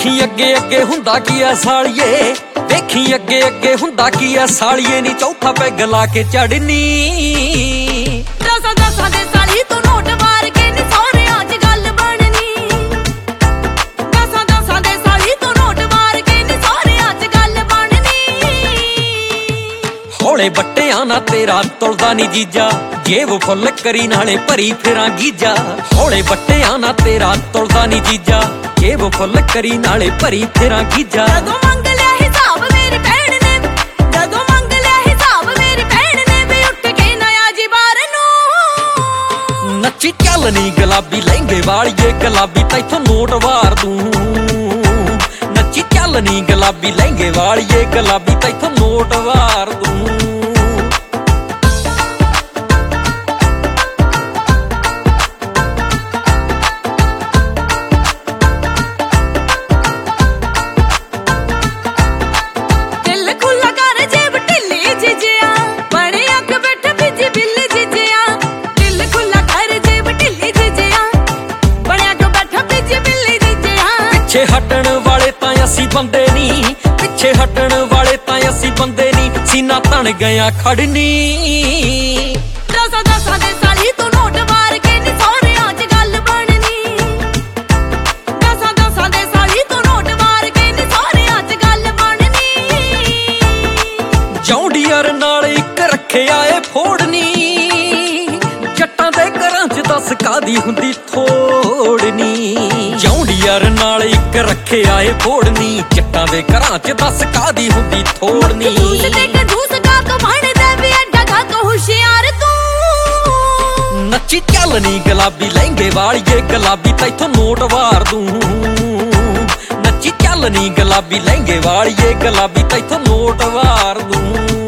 ਵੇਖੀ ਅੱਗੇ ਅੱਗੇ ਹੁੰਦਾ ਕੀ ਐ ਸਾਲੀਏ, ਵੇਖੀ ਅੱਗੇ ਅੱਗੇ ਹੁੰਦਾ ਕੀ ਐ ਸਾਲੀਏ ਨੀ ਚੌਥਾ ਪੈਗ ਲਾ ਕੇ ਚੜਨੀ। ਦਸਾਂ ਦਸਾਂ ਦੇ ਸਾਲੀ ਤੂੰ ਨੋਟ ਮਾਰ ਕੇ ਨੀ ਸਹੁਰਿਆਂ 'ਚ ਗੱਲ ਬਣਨੀ। ਦਸਾਂ ਦਸਾਂ ਦੇ ਸਾਲੀ ਤੂੰ ਨੋਟ ਮਾਰ ਕੇ ਨੀ ਸਹੁਰਿਆਂ 'ਚ ਗੱਲ ਬਣਨੀ। ਹੌਲੇ ਬੱਟਿਆਂ ਨਾ ਤੇਰਾ ਤੁਲਦਾ ਨੀ ਜੀਜਾ, ਜੇਬ ਫੁੱਲ ਕਰੀ ਨਾਲੇ ਭਰੀ ਫਿਰਾਂ ਗੀਜਾ। ਹੌਲੇ ਬੱਟਿਆਂ ਨਾ ਤੇਰਾ ਤੁਲਦਾ ਨੀ ਜੀਜਾ, ਜੇਬ ਫੁੱਲ ਕਰੀ ਨਾਲੇ ਭਰੀ ਫਿਰਾਂ ਗੀਜਾ। ਜਦੋਂ ਮੰਗ ਲਿਆ ਹਿਸਾਬ ਮੇਰੀ ਭੈਣ ਨੇ, ਜਦੋਂ ਮੰਗ ਲਿਆ ਹਿਸਾਬ ਮੇਰੀ ਭੈਣ ਨੇ ਵੀ ਉੱਠ ਕੇ ਨਾ ਆ ਜੀ ਬਾਹਰ ਨੂੰ। ਨੱਚੀ ਚੱਲ ਨੀ ਗੁਲਾਬੀ ਲਹਿੰਗੇ ਵਾਲੀਏ, ਗੁਲਾਬੀ ਤੈਥੋਂ ਨੋਟ ਵਾਰ ਦੂੰ। ਨੱਚੀ ਚੱਲ ਨੀ ਗੁਲਾਬੀ ਲਹਿੰਗੇ ਵਾਲੀਏ, ਗੁਲਾਬੀ ਤੈਥੋਂ ਨੋਟ ਵਾਰ ਦੂੰ। ਪਿੱਛੇ ਹਟਣ ਵਾਲੇ ਤਾਂ ਅਸੀਂ ਬੰਦੇ ਨੀ, ਪਿੱਛੇ ਹਟਣ ਵਾਲੇ ਤਾਂ ਅਸੀਂ ਬੰਦੇ ਨੀ, ਸੀਨਾ ਤਣ ਗਿਆ ਖੜਨੀ। ਦਸਾਂ ਦਸਾਂ ਦੇ ਸਾਲੀ ਤੂੰ ਨੋਟ ਮਾਰ ਕੇ ਨੀ ਸਹੁਰਿਆਂ 'ਚ ਗੱਲ ਬਣਨੀ। ਦਸਾਂ ਦਸਾਂ ਦੇ ਸਾਲੀ ਤੂੰ ਨੋਟ ਮਾਰ ਕੇ ਨੀ ਸਹੁਰਿਆਂ 'ਚ ਗੱਲ ਬਣਨੀ। ਜੌਂਡੀਅਰ ਨਾਲ ਇੱਕ ਰੱਖਿਆ ਏ ਫੋੜਨੀ, ਜੱਟਾਂ ਦੇ ਘਰਾਂ 'ਚ ਦੱਸ ਕਾਦੀ ਹੁੰਦੀ ਥੋੜਨੀ। ਜੌਂਡੀਅਰ ਨਾਲ ਇੱਕ ਰੱਖਿਆ ਏ ਫੋੜਨੀ, ਜੱਟਾਂ ਦੇ ਘਰਾਂ 'ਚ ਦੱਸ ਕਾਦੀ ਹੁੰਦੀ ਥੋੜਨੀ। ਮਖਦੂਸ ਤੇ ਕੰਜੂਸ ਕਾ ਤੂੰ ਬਣਦਾ ਵੀ ਐਡਾ ਕਾ ਤੂੰ ਹੁਸ਼ਿਆਰ ਤੂੰ। ਨੱਚੀ ਚੱਲ ਨੀ ਗੁਲਾਬੀ ਲਹਿੰਗੇ ਵਾਲੀਏ, ਗੁਲਾਬੀ ਤੈਥੋਂ ਨੋਟ ਵਾਰ ਦੂੰ। ਨੱਚੀ ਚੱਲ ਨੀ ਗੁਲਾਬੀ ਲਹਿੰਗੇ ਵਾਲੀਏ, ਗੁਲਾਬੀ ਤੈਥੋਂ ਨੋਟ ਵਾਰ ਦੂੰ।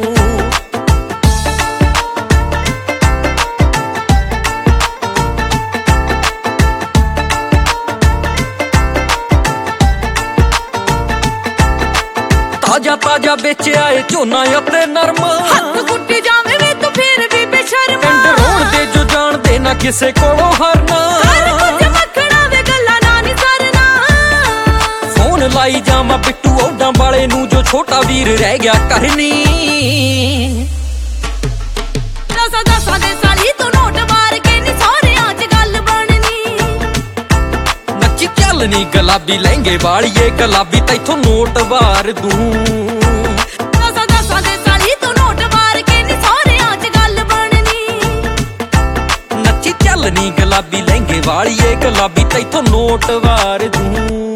ਤਾਜਾ ਤਾਜਾ ਵਿੱਚ ਆਏ ਝੋਨਾ ਅਤੇ ਨਰਮਾ, ਹੱਥ ਕੁੱਟੀ ਜਾਵੇਂ ਵੇ ਤੂੰ ਫਿਰ ਵੀ ਬੇਸ਼ਰਮ। ਪਿੰਡ ਰੋਣ ਦੇ ਜੋ ਜਾਣਦੇ ਨਾ ਕਿਸੇ ਕੋਲੋਂ ਹਰਨਾ, ਕੁਝ ਮੱਖਣਾ ਵੇ ਗੱਲਾਂ ਨਾ ਨੀ ਸਰਨਾ। ਫੋਨ ਲਾਈ ਜਾਵਾਂ ਬਿੱਟੂ ਔਡਾਂ ਵਾਲੇ ਨੂੰ ਜੋ ਛੋਟਾ ਵੀਰ ਰਹਿ ਗਿਆ ਕਰਨੀ। ਦਸਾਂ ਦਸਾਂ ਦੇ ਸਾਲੀ ਤੂੰ ਨੋਟ ਮਾਰ ਕੇ ਨੀ ਸਹੁਰਿਆਂ 'ਚ ਗੱਲ ਬਣਨੀ। ਨੱਚੀ ਚੱਲ ਨੀ ਗੁਲਾਬੀ ਲਹਿੰਗੇ ਵਾਲੀਏ, ਗੁਲਾਬੀ ਤੈਥੋਂ ਨੋਟ ਵਾਰ ਦੂੰ। ਦਸਾਂ ਦਸਾਂ ਦੇ ਸਾਲੀ ਤੂੰ ਨੋਟ ਮਾਰ ਕੇ ਨੀ ਸਹੁਰਿਆਂ 'ਚ ਗੱਲ ਬਣਨੀ। ਨੱਚੀ ਚੱਲ ਨੀ ਗੁਲਾਬੀ ਲਹਿੰਗੇ ਵਾਲੀਏ, ਗੁਲਾਬੀ ਤੈਥੋਂ ਨੋਟ ਵਾਰ ਦੂੰ।